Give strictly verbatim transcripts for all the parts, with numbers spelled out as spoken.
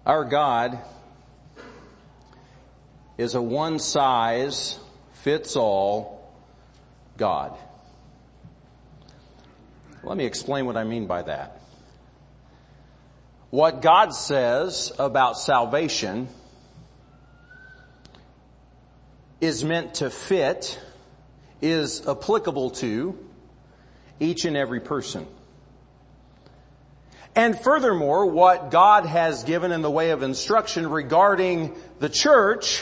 Our God is a one-size-fits-all God. Let me explain what I mean by that. What God says about salvation is meant to fit, is applicable to each and every person. And furthermore, what God has given in the way of instruction regarding the church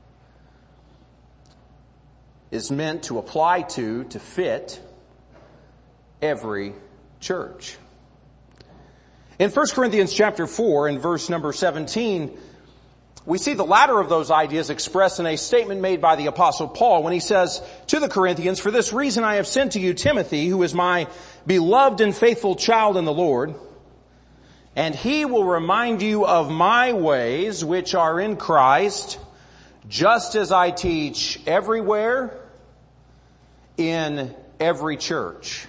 is meant to apply to, to fit every church. In First Corinthians chapter four, in verse number seventeen, we see the latter of those ideas expressed in a statement made by the Apostle Paul when he says to the Corinthians, "For this reason I have sent to you Timothy, who is my beloved and faithful child in the Lord, and he will remind you of my ways which are in Christ, just as I teach everywhere in every church."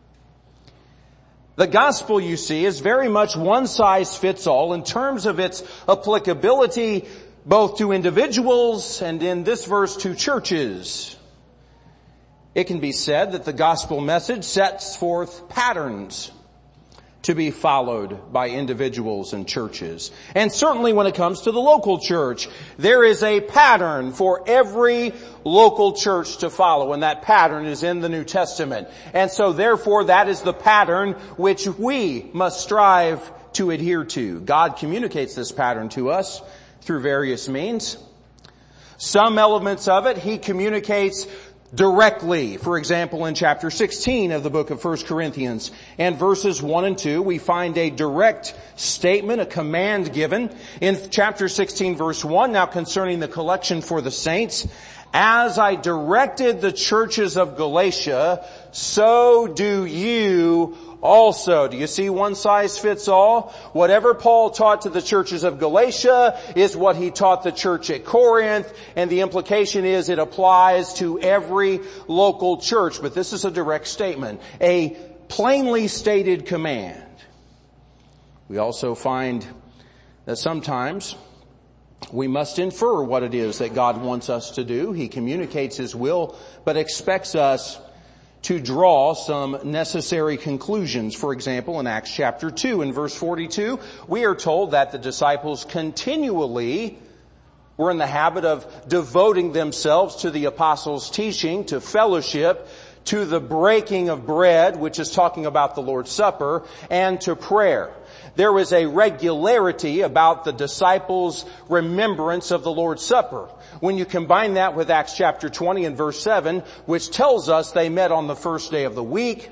The gospel, you see, is very much one size fits all in terms of its applicability both to individuals and, in this verse, to churches. It can be said that the gospel message sets forth patterns to be followed by individuals and churches. And certainly when it comes to the local church, there is a pattern for every local church to follow, and that pattern is in the New Testament. And so therefore that is the pattern which we must strive to adhere to. God communicates this pattern to us through various means. Some elements of it He communicates directly. For example, in chapter sixteen of the book of First Corinthians and verses one and two, we find a direct statement, a command given. In chapter sixteen verse one, "Now concerning the collection for the saints, as I directed the churches of Galatia, so do you also." Do you see one size fits all? Whatever Paul taught to the churches of Galatia is what he taught the church at Corinth, and the implication is it applies to every local church. But this is a direct statement, a plainly stated command. We also find that sometimes we must infer what it is that God wants us to do. He communicates His will, but expects us to draw some necessary conclusions. For example, in Acts chapter two and verse forty-two, we are told that the disciples continually were in the habit of devoting themselves to the apostles' teaching, to fellowship, to the breaking of bread, which is talking about the Lord's Supper, and to prayer. There was a regularity about the disciples' remembrance of the Lord's Supper. When you combine that with Acts chapter twenty and verse seven, which tells us they met on the first day of the week,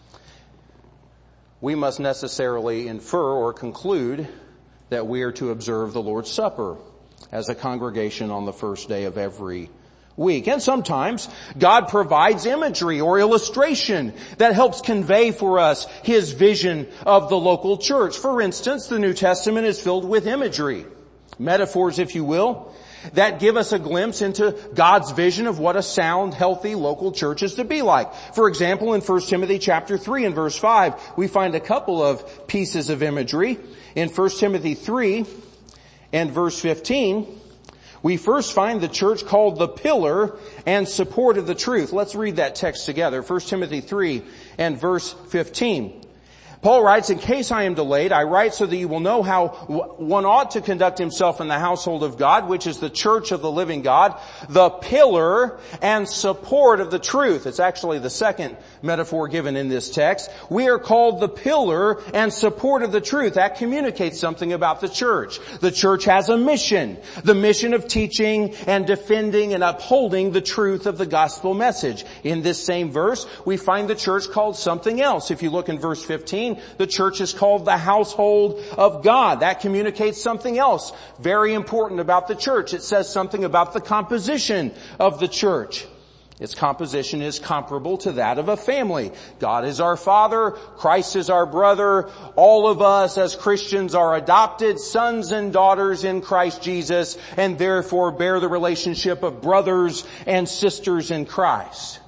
we must necessarily infer or conclude that we are to observe the Lord's Supper as a congregation on the first day of every week. And sometimes God provides imagery or illustration that helps convey for us His vision of the local church. For instance, the New Testament is filled with imagery, metaphors, if you will, that give us a glimpse into God's vision of what a sound, healthy local church is to be like. For example, in First Timothy chapter three and verse five, we find a couple of pieces of imagery. In First Timothy three and verse fifteen, we first find the church called the pillar and support of the truth. Let's read that text together. First Timothy three and verse fifteen. Paul writes, "In case I am delayed, I write so that you will know how one ought to conduct himself in the household of God, which is the church of the living God, the pillar and support of the truth." It's actually the second metaphor given in this text. We are called the pillar and support of the truth. That communicates something about the church. The church has a mission, the mission of teaching and defending and upholding the truth of the gospel message. In this same verse, we find the church called something else. If you look in verse fifteen, the church is called the household of God. That communicates something else very important about the church. It says something about the composition of the church. Its composition is comparable to that of a family. God is our Father. Christ is our brother. All of us as Christians are adopted sons and daughters in Christ Jesus, and therefore bear the relationship of brothers and sisters in Christ.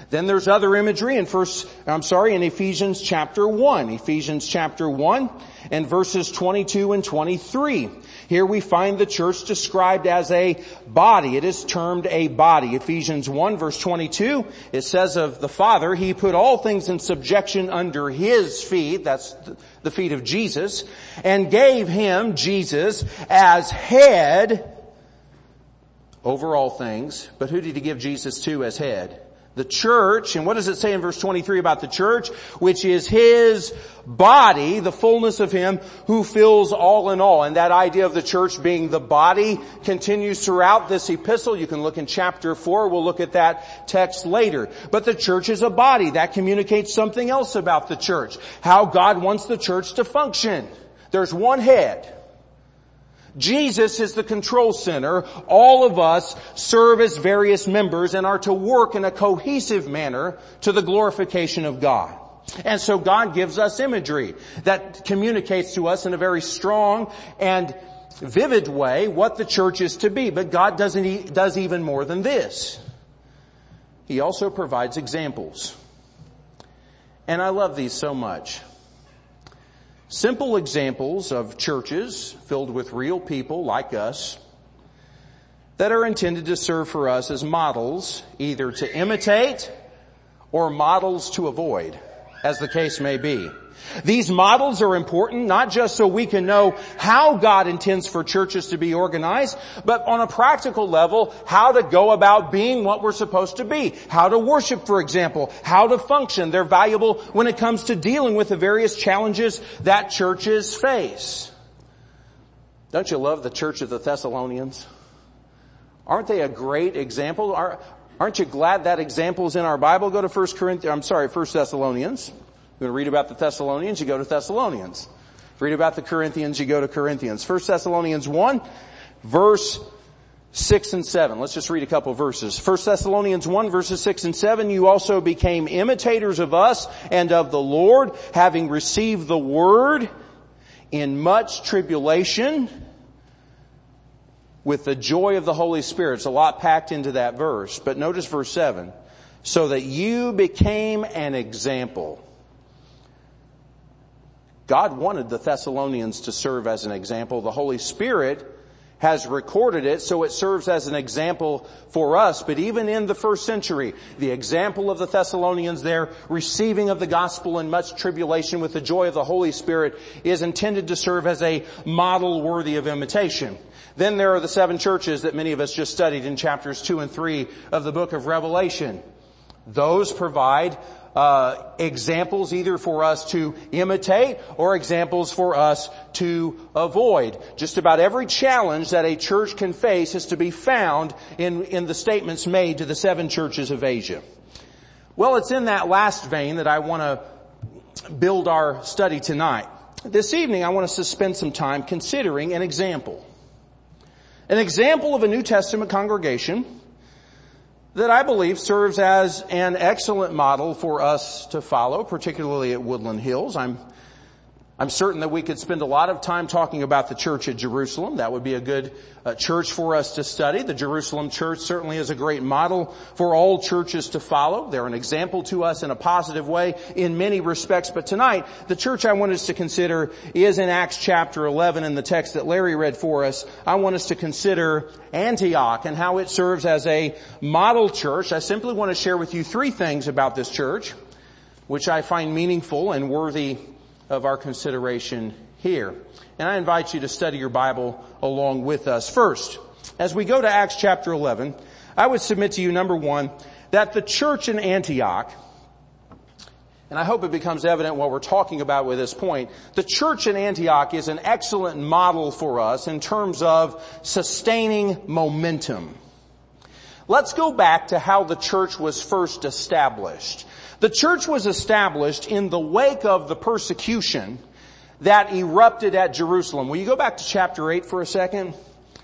Then there's other imagery in first, I'm sorry, in Ephesians chapter one. Ephesians chapter one and verses twenty-two and twenty-three. Here we find the church described as a body. It is termed a body. Ephesians one verse twenty-two, it says of the Father, He put all things in subjection under His feet, that's the feet of Jesus, and gave Him, Jesus, as head over all things. But who did He give Jesus to as head? The church. And what does it say in verse twenty-three about the church? Which is His body, the fullness of Him who fills all in all. And that idea of the church being the body continues throughout this epistle. You can look in chapter four. We'll look at that text later. But the church is a body. That communicates something else about the church. How God wants the church to function. There's one head. Jesus is the control center. All of us serve as various members and are to work in a cohesive manner to the glorification of God. And so God gives us imagery that communicates to us in a very strong and vivid way what the church is to be. But God doesn't, does even more than this. He also provides examples. And I love these so much. Simple examples of churches filled with real people like us that are intended to serve for us as models, either to imitate or models to avoid, as the case may be. These models are important not just so we can know how God intends for churches to be organized, but on a practical level, how to go about being what we're supposed to be. How to worship, for example. How to function. They're valuable when it comes to dealing with the various challenges that churches face. Don't you love the church of the Thessalonians? Aren't they a great example? Aren't you glad that example is in our Bible? Go to First Corinthians, I'm sorry, First Thessalonians. You're going to read about the Thessalonians, you go to Thessalonians. Read about the Corinthians, you go to Corinthians. First Thessalonians one, verse six and seven. Let's just read a couple of verses. First Thessalonians one, verses six and seven. You also became imitators of us and of the Lord, having received the word in much tribulation with the joy of the Holy Spirit. It's a lot packed into that verse. But notice verse seven. So that you became an example. God wanted the Thessalonians to serve as an example. The Holy Spirit has recorded it, so it serves as an example for us. But even in the first century, the example of the Thessalonians there, receiving of the gospel in much tribulation with the joy of the Holy Spirit, is intended to serve as a model worthy of imitation. Then there are the seven churches that many of us just studied in chapters two and three of the book of Revelation. Those provide Uh, examples either for us to imitate or examples for us to avoid. Just about every challenge that a church can face is to be found in, in the statements made to the seven churches of Asia. Well, it's in that last vein that I want to build our study tonight. This evening I want us to spend some time considering an example. An example of a New Testament congregation that I believe serves as an excellent model for us to follow, particularly at Woodland Hills. I'm I'm certain that we could spend a lot of time talking about the church at Jerusalem. That would be a good uh, church for us to study. The Jerusalem church certainly is a great model for all churches to follow. They're an example to us in a positive way in many respects. But tonight, the church I want us to consider is in Acts chapter eleven in the text that Larry read for us. I want us to consider Antioch and how it serves as a model church. I simply want to share with you three things about this church, which I find meaningful and worthy of our consideration here. And I invite you to study your Bible along with us. First, as we go to Acts chapter eleven, I would submit to you, number one, that the church in Antioch, and I hope it becomes evident what we're talking about with this point, the church in Antioch is an excellent model for us in terms of sustaining momentum. Let's go back to how the church was first established. The church was established in the wake of the persecution that erupted at Jerusalem. Will you go back to chapter eight for a second?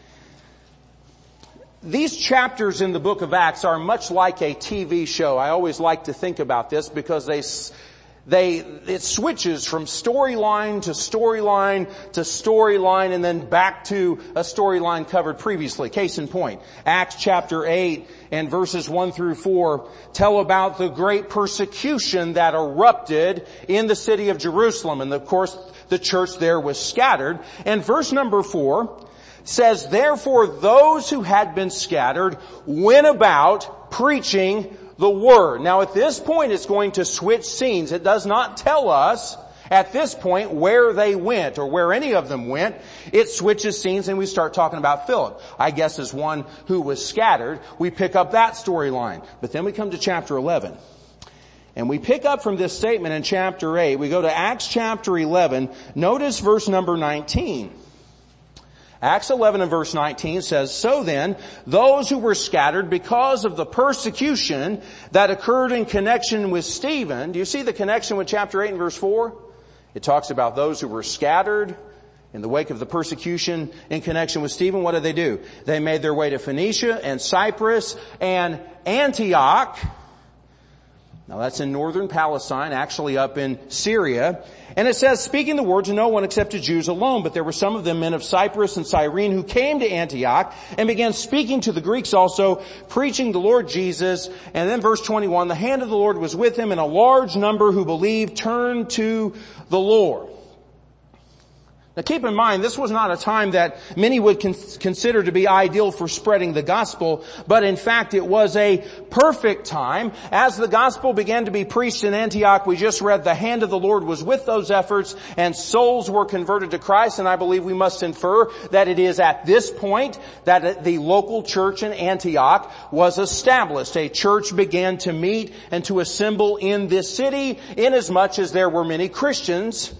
These chapters in the book of Acts are much like a T V show. I always like to think about this because they They, it switches from storyline to storyline to storyline and then back to a storyline covered previously. Case in point, Acts chapter eight and verses one through four tell about the great persecution that erupted in the city of Jerusalem. And of course, the church there was scattered. And verse number four says, therefore those who had been scattered went about preaching the word. Now at this point it's going to switch scenes. It does not tell us at this point where they went or where any of them went. It switches scenes and we start talking about Philip. I guess as one who was scattered, we pick up that storyline. But then we come to chapter eleven. And we pick up from this statement in chapter eight. We go to Acts chapter eleven. Notice verse number nineteen. Acts eleven and verse nineteen says, so then, those who were scattered because of the persecution that occurred in connection with Stephen. Do you see the connection with chapter eight and verse four? It talks about those who were scattered in the wake of the persecution in connection with Stephen. What did they do? They made their way to Phoenicia and Cyprus and Antioch. Now that's in northern Palestine, actually up in Syria. And it says, speaking the word to no one except to Jews alone. But there were some of them, men of Cyprus and Cyrene, who came to Antioch and began speaking to the Greeks also, preaching the Lord Jesus. And then verse twenty-one, the hand of the Lord was with him, and a large number who believed turned to the Lord. Now keep in mind, this was not a time that many would con- consider to be ideal for spreading the gospel, but in fact it was a perfect time. As the gospel began to be preached in Antioch, we just read the hand of the Lord was with those efforts and souls were converted to Christ, and I believe we must infer that it is at this point that the local church in Antioch was established. A church began to meet and to assemble in this city, inasmuch as there were many Christians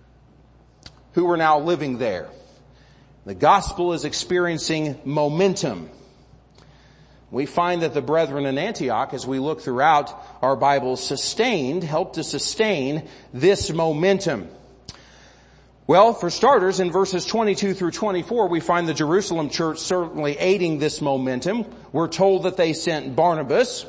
who were now living there. The gospel is experiencing momentum. We find that the brethren in Antioch, as we look throughout our Bibles, sustained, helped to sustain this momentum. Well, for starters, in verses twenty-two through twenty-four, we find the Jerusalem church certainly aiding this momentum. We're told that they sent Barnabas.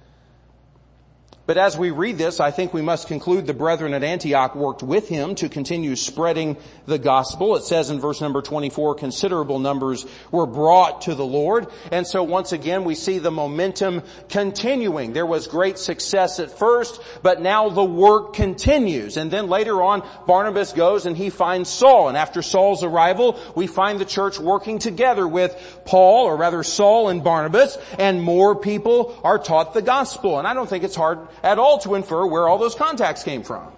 But as we read this, I think we must conclude the brethren at Antioch worked with him to continue spreading the gospel. It says in verse number twenty-four, considerable numbers were brought to the Lord. And so once again, we see the momentum continuing. There was great success at first, but now the work continues. And then later on, Barnabas goes and he finds Saul. And after Saul's arrival, we find the church working together with Paul, or rather Saul and Barnabas, and more people are taught the gospel. And I don't think it's hard at all to infer where all those contacts came from.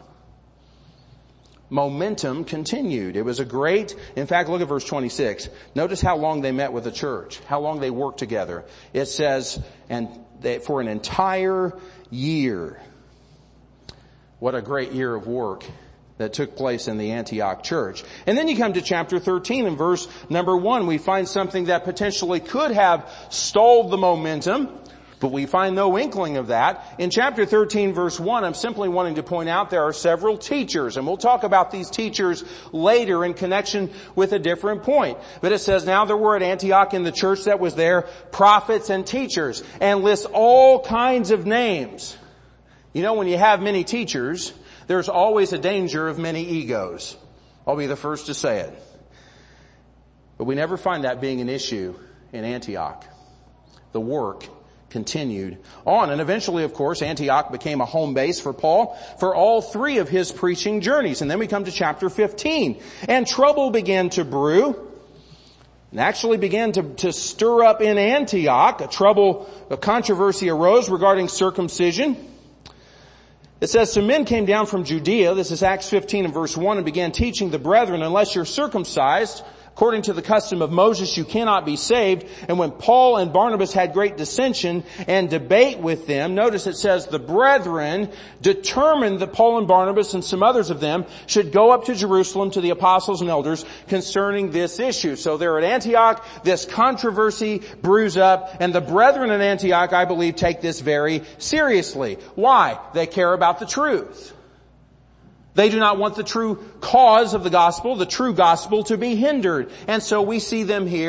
Momentum continued. It was a great, in fact, look at verse twenty-six. Notice how long they met with the church, how long they worked together. It says, and they, for an entire year. What a great year of work that took place in the Antioch church. And then you come to chapter thirteen and verse number one. We find something that potentially could have stalled the momentum, but we find no inkling of that. In chapter thirteen verse one, I'm simply wanting to point out there are several teachers, and we'll talk about these teachers later in connection with a different point. But it says, now there were at Antioch in the church that was there prophets and teachers, and lists all kinds of names. You know, when you have many teachers, there's always a danger of many egos. I'll be the first to say it. But we never find that being an issue in Antioch. The work continued on. And eventually, of course, Antioch became a home base for Paul for all three of his preaching journeys. And then we come to chapter fifteen. And trouble began to brew and actually began to, to stir up in Antioch. A trouble, a controversy arose regarding circumcision. It says, some men came down from Judea, this is Acts fifteen and verse one, and began teaching the brethren, unless you're circumcised according to the custom of Moses, you cannot be saved. And when Paul and Barnabas had great dissension and debate with them, notice it says the brethren determined that Paul and Barnabas and some others of them should go up to Jerusalem to the apostles and elders concerning this issue. So there at Antioch, this controversy brews up, and the brethren in Antioch, I believe, take this very seriously. Why? They care about the truth. They do not want the true cause of the gospel, the true gospel, to be hindered. And so we see them here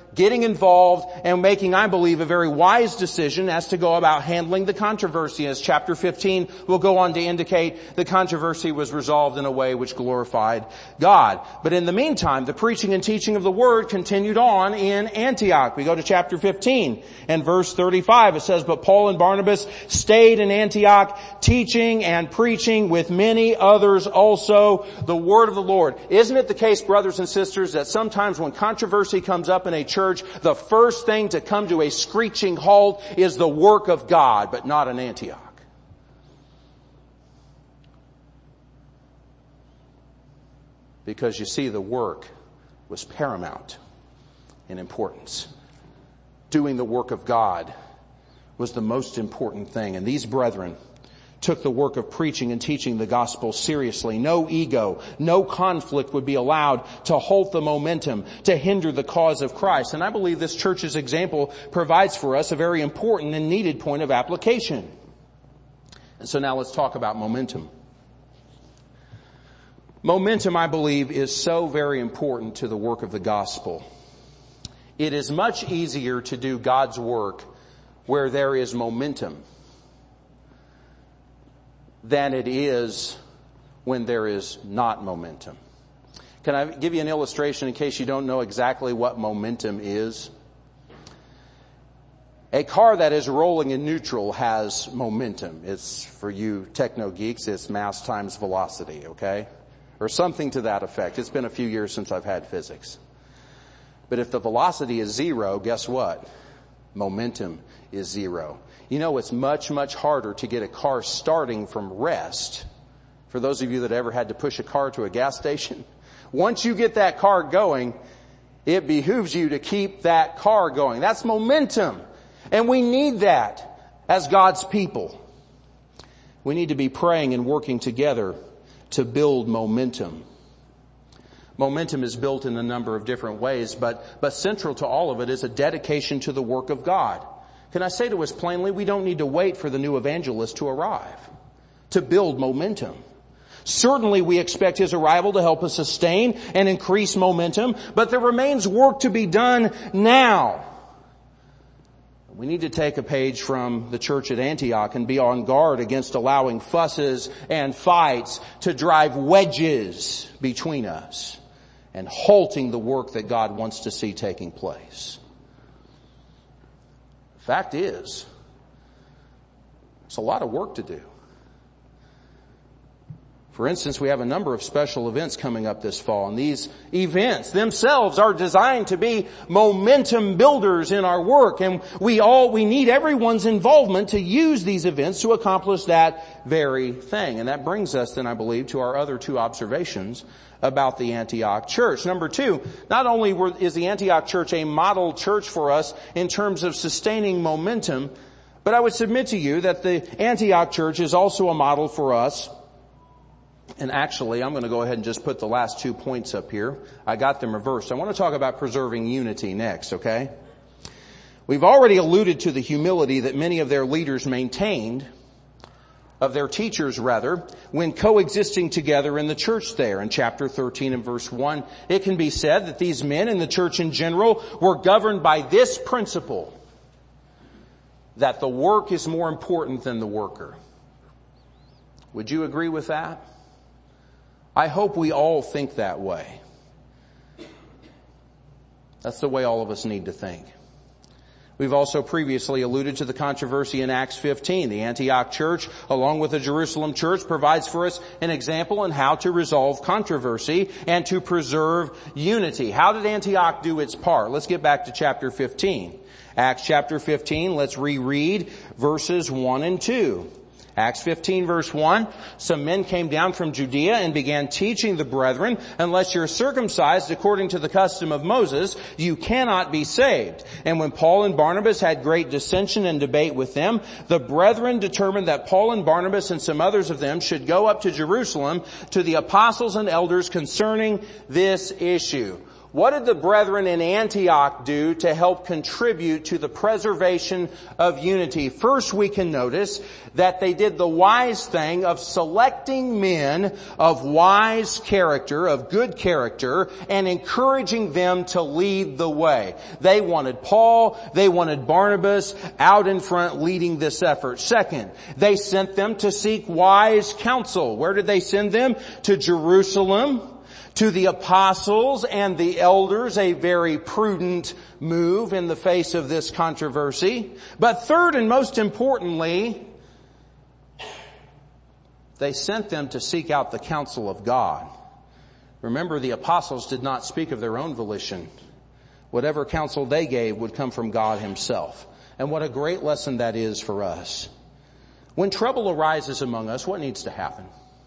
getting involved, and making, I believe, a very wise decision as to go about handling the controversy. As chapter fifteen will go on to indicate, the controversy was resolved in a way which glorified God. But in the meantime, the preaching and teaching of the word continued on in Antioch. We go to chapter fifteen and verse thirty-five. It says, "But Paul and Barnabas stayed in Antioch, teaching and preaching with many others also the word of the Lord." Isn't it the case, brothers and sisters, that sometimes when controversy comes up in a church, the first thing to come to a screeching halt is the work of God, but not in Antioch? Because you see, the work was paramount in importance. Doing the work of God was the most important thing. And these brethren took the work of preaching and teaching the gospel seriously. No ego, no conflict would be allowed to halt the momentum, to hinder the cause of Christ. And I believe this church's example provides for us a very important and needed point of application. And so now let's talk about momentum. Momentum, I believe, is so very important to the work of the gospel. It is much easier to do God's work where there is momentum than it is when there is not momentum. Can I give you an illustration in case you don't know exactly what momentum is? A car that is rolling in neutral has momentum. It's, for you techno geeks, it's mass times velocity, okay? Or something to that effect. It's been a few years since I've had physics. But if the velocity is zero, guess what? Momentum is zero. You know, it's much, much harder to get a car starting from rest. For those of you that ever had to push a car to a gas station, once you get that car going, it behooves you to keep that car going. That's momentum. And we need that as God's people. We need to be praying and working together to build momentum. Momentum is built in a number of different ways, but, but central to all of it is a dedication to the work of God. Can I say to us plainly, we don't need to wait for the new evangelist to arrive to build momentum. Certainly we expect his arrival to help us sustain and increase momentum, but there remains work to be done now. We need to take a page from the church at Antioch and be on guard against allowing fusses and fights to drive wedges between us and halting the work that God wants to see taking place. Fact is, it's a lot of work to do. For instance, we have a number of special events coming up this fall, and these events themselves are designed to be momentum builders in our work, and we all, we need everyone's involvement to use these events to accomplish that very thing. And that brings us then, I believe, to our other two observations about the Antioch church. Number two, not only were, is the Antioch church a model church for us in terms of sustaining momentum, but I would submit to you that the Antioch church is also a model for us. And actually, I'm going to go ahead and just put the last two points up here. I got them reversed. I want to talk about preserving unity next, okay? We've already alluded to the humility that many of their leaders maintained, of their teachers rather, when coexisting together in the church there. In chapter thirteen and verse one, it can be said that these men in the church in general were governed by this principle, that the work is more important than the worker. Would you agree with that? I hope we all think that way. That's the way all of us need to think. We've also previously alluded to the controversy in Acts fifteen. The Antioch church, along with the Jerusalem church, provides for us an example in how to resolve controversy and to preserve unity. How did Antioch do its part? Let's get back to chapter fifteen. Acts chapter fifteen, let's reread verses one and two. Acts fifteen verse one, some men came down from Judea and began teaching the brethren, unless you're circumcised according to the custom of Moses, you cannot be saved. And when Paul and Barnabas had great dissension and debate with them, the brethren determined that Paul and Barnabas and some others of them should go up to Jerusalem to the apostles and elders concerning this issue. What did the brethren in Antioch do to help contribute to the preservation of unity? First, we can notice that they did the wise thing of selecting men of wise character, of good character, and encouraging them to lead the way. They wanted Paul, they wanted Barnabas out in front leading this effort. Second, they sent them to seek wise counsel. Where did they send them? To Jerusalem, to the apostles and the elders, a very prudent move in the face of this controversy. But third and most importantly, they sent them to seek out the counsel of God. Remember, the apostles did not speak of their own volition. Whatever counsel they gave would come from God Himself. And what a great lesson that is for us. When trouble arises among us, what needs to happen?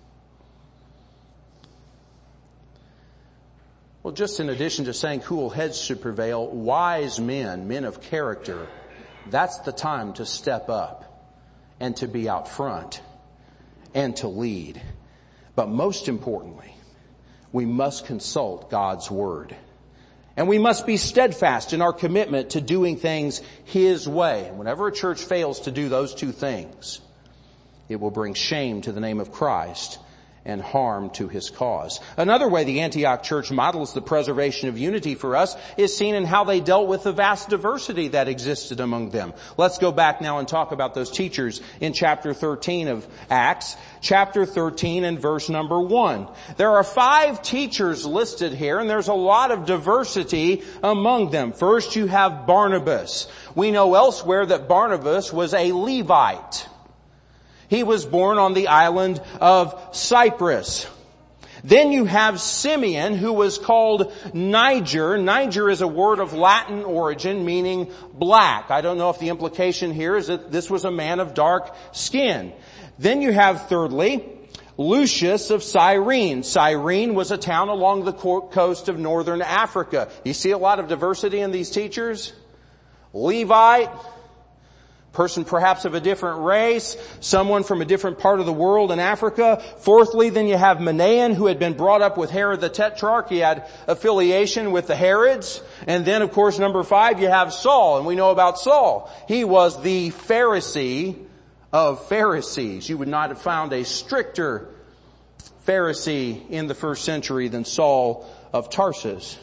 Well, just in addition to saying cool heads should prevail, wise men, men of character, that's the time to step up and to be out front and to lead. But most importantly, we must consult God's Word. And we must be steadfast in our commitment to doing things His way. And whenever a church fails to do those two things, it will bring shame to the name of Christ and harm to His cause. Another way the Antioch church models the preservation of unity for us is seen in how they dealt with the vast diversity that existed among them. Let's go back now and talk about those teachers in chapter thirteen of Acts. Chapter thirteen and verse number one. There are five teachers listed here, and there's a lot of diversity among them. First, you have Barnabas. We know elsewhere that Barnabas was a Levite. He was born on the island of Cyprus. Then you have Simeon, who was called Niger. Niger is a word of Latin origin meaning black. I don't know if the implication here is that this was a man of dark skin. Then you have thirdly, Lucius of Cyrene. Cyrene was a town along the coast of northern Africa. You see a lot of diversity in these teachers? Levite, person perhaps of a different race, someone from a different part of the world in Africa. Fourthly, then you have Manaen, who had been brought up with Herod the Tetrarch. He had affiliation with the Herods. And then, of course, number five, you have Saul. And we know about Saul. He was the Pharisee of Pharisees. You would not have found a stricter Pharisee in the first century than Saul of Tarsus.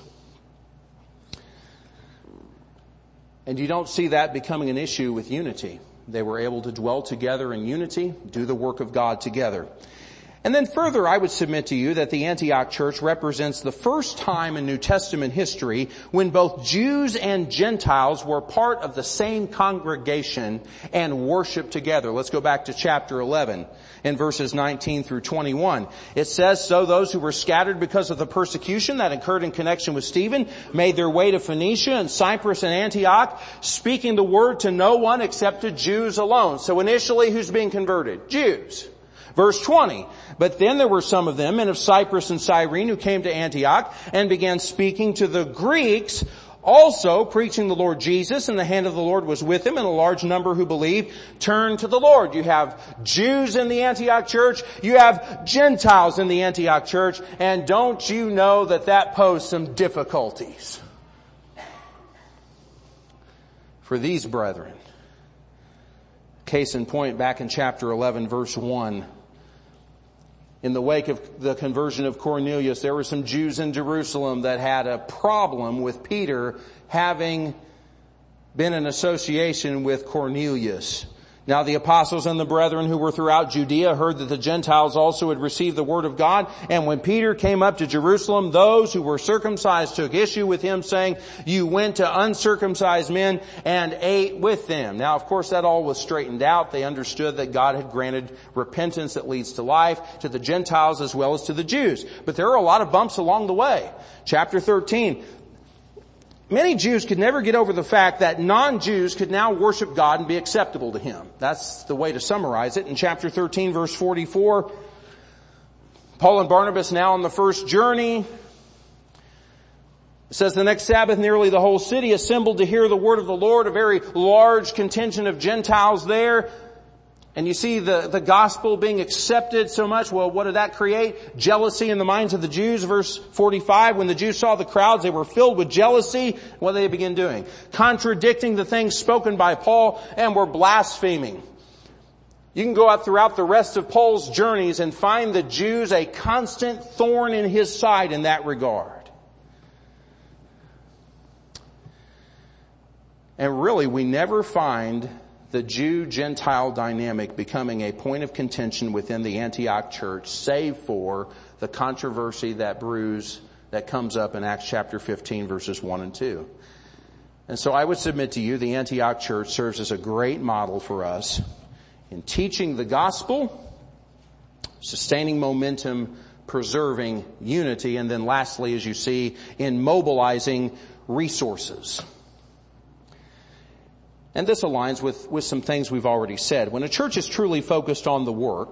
And you don't see that becoming an issue with unity. They were able to dwell together in unity, do the work of God together. And then further, I would submit to you that the Antioch church represents the first time in New Testament history when both Jews and Gentiles were part of the same congregation and worshiped together. Let's go back to chapter eleven in verses nineteen through twenty-one. It says, "So those who were scattered because of the persecution that occurred in connection with Stephen made their way to Phoenicia and Cyprus and Antioch, speaking the word to no one except to Jews alone." So initially, who's being converted? Jews. Verse twenty, "But then there were some of them, men of Cyprus and Cyrene, who came to Antioch and began speaking to the Greeks, also preaching the Lord Jesus, and the hand of the Lord was with him, and a large number who believed turned to the Lord." You have Jews in the Antioch church, you have Gentiles in the Antioch church, and don't you know that that posed some difficulties for these brethren? Case in point, back in chapter eleven, verse one. In the wake of the conversion of Cornelius, there were some Jews in Jerusalem that had a problem with Peter having been in association with Cornelius. Now the apostles and the brethren who were throughout Judea heard that the Gentiles also had received the word of God. And when Peter came up to Jerusalem, those who were circumcised took issue with him, saying, "You went to uncircumcised men and ate with them." Now, of course, that all was straightened out. They understood that God had granted repentance that leads to life to the Gentiles as well as to the Jews. But there are a lot of bumps along the way. Chapter thirteen. Many Jews could never get over the fact that non-Jews could now worship God and be acceptable to Him. That's the way to summarize it. In chapter thirteen, verse forty-four, Paul and Barnabas now on the first journey. It says, "The next Sabbath nearly the whole city assembled to hear the word of the Lord, a very large contingent of Gentiles there. And you see the, the gospel being accepted so much. Well, what did that create? Jealousy in the minds of the Jews. Verse forty-five, when the Jews saw the crowds, they were filled with jealousy. What did they begin doing? Contradicting the things spoken by Paul, and were blaspheming. You can go out throughout the rest of Paul's journeys and find the Jews a constant thorn in his side in that regard. And really, we never find the Jew-Gentile dynamic becoming a point of contention within the Antioch church, save for the controversy that brews, that comes up in Acts chapter fifteen, verses one and two. And so I would submit to you, the Antioch church serves as a great model for us in teaching the gospel, sustaining momentum, preserving unity, and then lastly, as you see, in mobilizing resources. And this aligns with, with some things we've already said. When a church is truly focused on the work,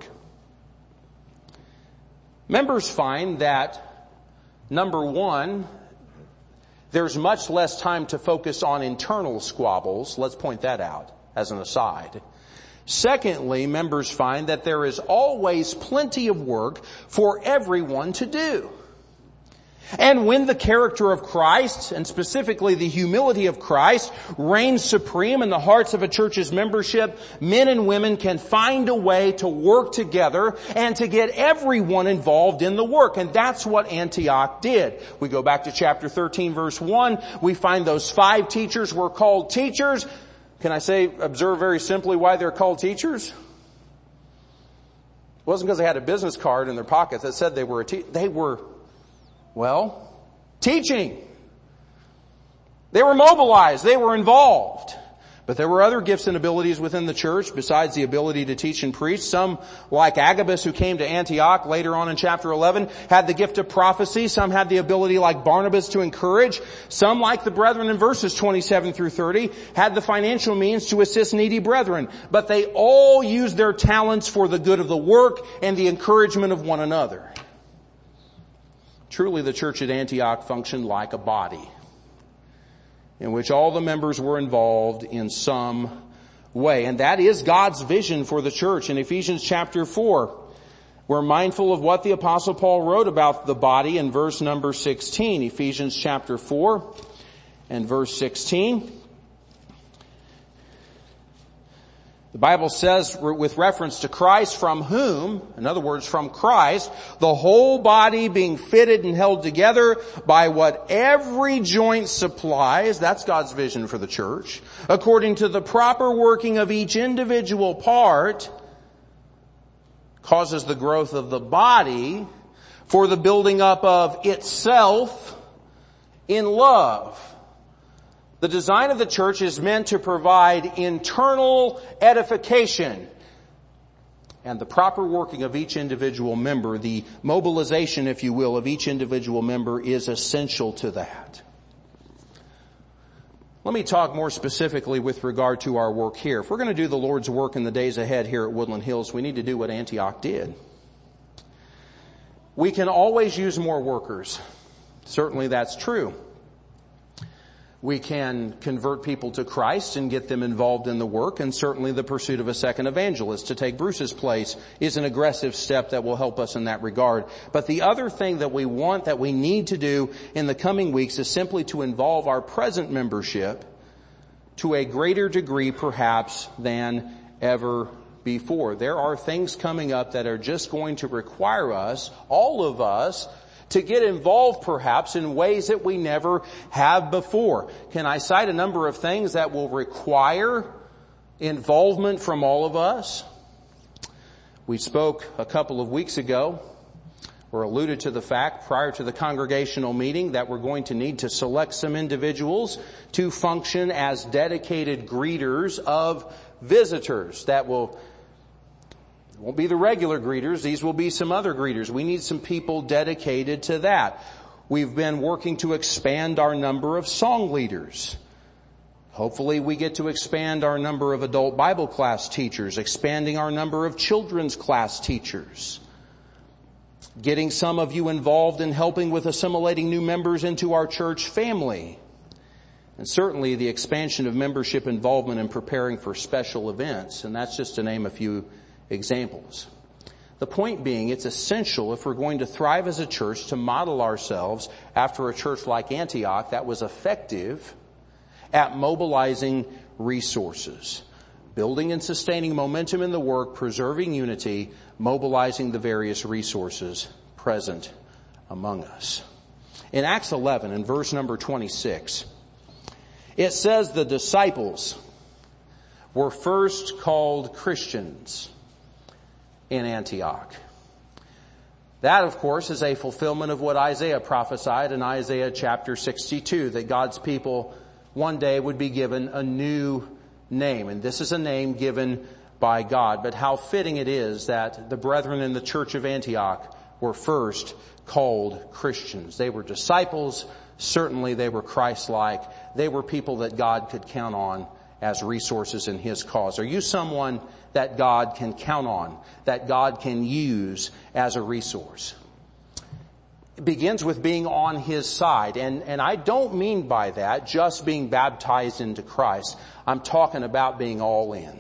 members find that, number one, there's much less time to focus on internal squabbles. Let's point that out as an aside. Secondly, members find that there is always plenty of work for everyone to do. And when the character of Christ, and specifically the humility of Christ, reigns supreme in the hearts of a church's membership, men and women can find a way to work together and to get everyone involved in the work. And that's what Antioch did. We go back to chapter thirteen, verse one. We find those five teachers were called teachers. Can I say, observe very simply why they're called teachers? It wasn't because they had a business card in their pocket that said they were a teacher. They were Well, teaching. They were mobilized. They were involved. But there were other gifts and abilities within the church besides the ability to teach and preach. Some, like Agabus, who came to Antioch later on in chapter eleven, had the gift of prophecy. Some had the ability, like Barnabas, to encourage. Some, like the brethren in verses twenty-seven through thirty, had the financial means to assist needy brethren. But they all used their talents for the good of the work and the encouragement of one another. Truly, the church at Antioch functioned like a body in which all the members were involved in some way. And that is God's vision for the church. In Ephesians chapter four, we're mindful of what the Apostle Paul wrote about the body in verse number sixteen. Ephesians chapter four and verse sixteen. The Bible says, with reference to Christ, from whom, in other words, from Christ, the whole body being fitted and held together by what every joint supplies, that's God's vision for the church, according to the proper working of each individual part, causes the growth of the body for the building up of itself in love. The design of the church is meant to provide internal edification and the proper working of each individual member. The mobilization, if you will, of each individual member is essential to that. Let me talk more specifically with regard to our work here. If we're going to do the Lord's work in the days ahead here at Woodland Hills, we need to do what Antioch did. We can always use more workers. Certainly that's true. We can convert people to Christ and get them involved in the work, and certainly the pursuit of a second evangelist to take Bruce's place is an aggressive step that will help us in that regard. But the other thing that we want, that we need to do in the coming weeks, is simply to involve our present membership to a greater degree perhaps than ever before. There are things coming up that are just going to require us, all of us, to get involved perhaps in ways that we never have before. Can I cite a number of things that will require involvement from all of us? We spoke a couple of weeks ago, or alluded to the fact prior to the congregational meeting, that we're going to need to select some individuals to function as dedicated greeters of visitors. That will won't be the regular greeters. These will be some other greeters. We need some people dedicated to that. We've been working to expand our number of song leaders. Hopefully we get to expand our number of adult Bible class teachers, expanding our number of children's class teachers, getting some of you involved in helping with assimilating new members into our church family. And certainly the expansion of membership involvement in preparing for special events. And that's just to name a few examples. The point being, it's essential if we're going to thrive as a church to model ourselves after a church like Antioch that was effective at mobilizing resources, building and sustaining momentum in the work, preserving unity, mobilizing the various resources present among us. In Acts eleven, in verse number twenty-six, it says the disciples were first called Christians in Antioch. That, of course, is a fulfillment of what Isaiah prophesied in Isaiah chapter sixty-two, that God's people one day would be given a new name. And this is a name given by God. But how fitting it is that the brethren in the church of Antioch were first called Christians. They were disciples. Certainly they were Christ-like. They were people that God could count on as resources in His cause. Are you someone that God can count on, that God can use as a resource? It begins with being on His side. And, and I don't mean by that just being baptized into Christ. I'm talking about being all in.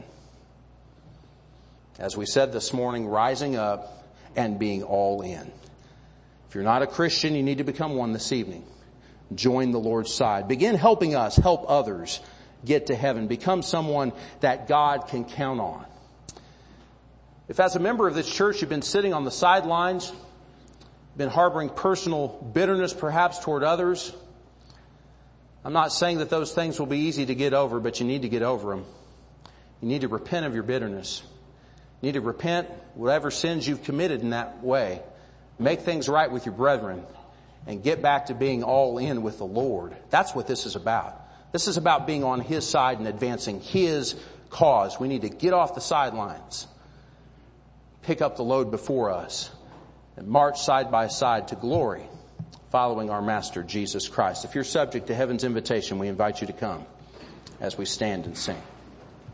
As we said this morning, rising up and being all in. If you're not a Christian, you need to become one this evening. Join the Lord's side. Begin helping us, help others get to heaven. Become someone that God can count on. If as a member of this church you've been sitting on the sidelines, been harboring personal bitterness perhaps toward others, I'm not saying that those things will be easy to get over, but you need to get over them. You need to repent of your bitterness. You need to repent whatever sins you've committed in that way. Make things right with your brethren and get back to being all in with the Lord. That's what this is about. This is about being on His side and advancing His cause. We need to get off the sidelines, pick up the load before us, and march side by side to glory, following our Master Jesus Christ. If you're subject to heaven's invitation, we invite you to come as we stand and sing.